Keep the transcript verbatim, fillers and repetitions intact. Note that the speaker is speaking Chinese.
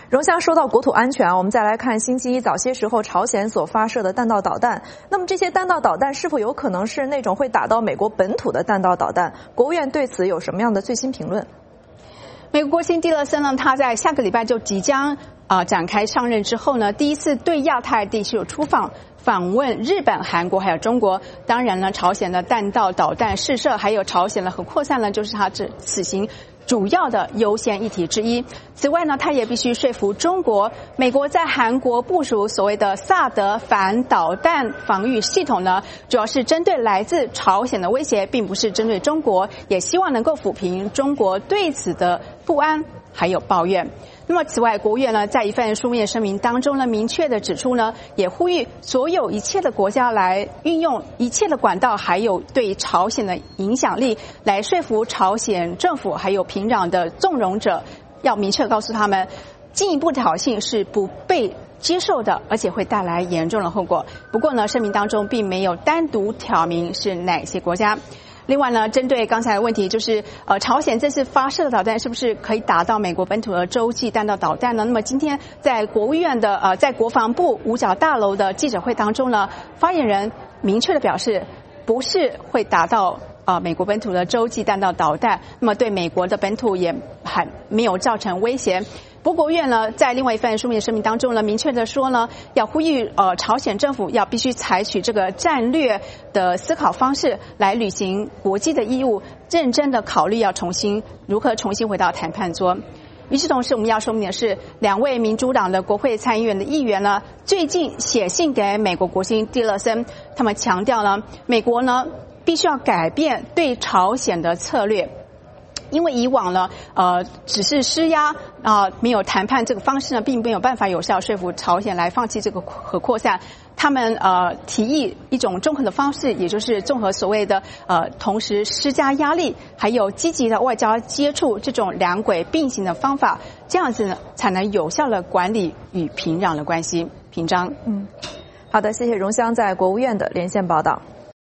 荣湘说到国土安全啊，我们再来看星期一早些时候朝鲜所发射的弹道导弹。那么这些弹道导弹是否有可能是那种会打到美国本土的弹道导弹？国务院对此有什么样的最新评论？ 美国国卿蒂勒森呢，他在下个礼拜就即将啊、呃、展开上任之后呢，第一次对亚太地区有出访。访问日本、韩国还有中国，当然呢，朝鲜的弹道导弹试射，还有朝鲜的核扩散呢，就是他这此行主要的优先议题之一。此外呢，他也必须说服中国，美国在韩国部署所谓的萨德反导弹防御系统呢，主要是针对来自朝鲜的威胁，并不是针对中国，也希望能够抚平中国对此的不安还有抱怨。那么，此外，国务院呢，在一份书面声明当中呢，明确的指出呢，也呼吁所有一切的国家来运用一切的管道，还有对朝鲜的影响力，来说服朝鲜政府还有平壤的纵容者，要明确告诉他们，进一步挑衅是不被接受的，而且会带来严重的后果。不过呢，声明当中并没有单独挑明是哪些国家。另外呢，针对刚才的问题，就是呃，朝鲜这次发射的导弹是不是可以打到美国本土的洲际弹道导弹呢？那么今天在国务院的呃，在国防部五角大楼的记者会当中呢，发言人明确的表示，不是会打到呃美国本土的洲际弹道导弹，那么对美国的本土也还没有造成威胁。不过国务院呢，在另外一份书面声明当中呢，明确的说呢，要呼吁呃朝鲜政府要必须采取这个战略的思考方式来履行国际的义务，认真的考虑要重新如何重新回到谈判桌。与此同时，我们要说明的是，两位民主党的国会参议院的议员呢，最近写信给美国国卿蒂勒森，他们强调呢，美国呢必须要改变对朝鲜的策略。因为以往呢，呃，只是施压啊、呃，没有谈判这个方式呢，并没有办法有效说服朝鲜来放弃这个核扩散。他们呃提议一种综合的方式，也就是综合所谓的呃同时施加压力，还有积极的外交接触这种两轨并行的方法，这样子呢才能有效的管理与平壤的关系。平章， 嗯，好的，谢谢荣湘在国务院的连线报道。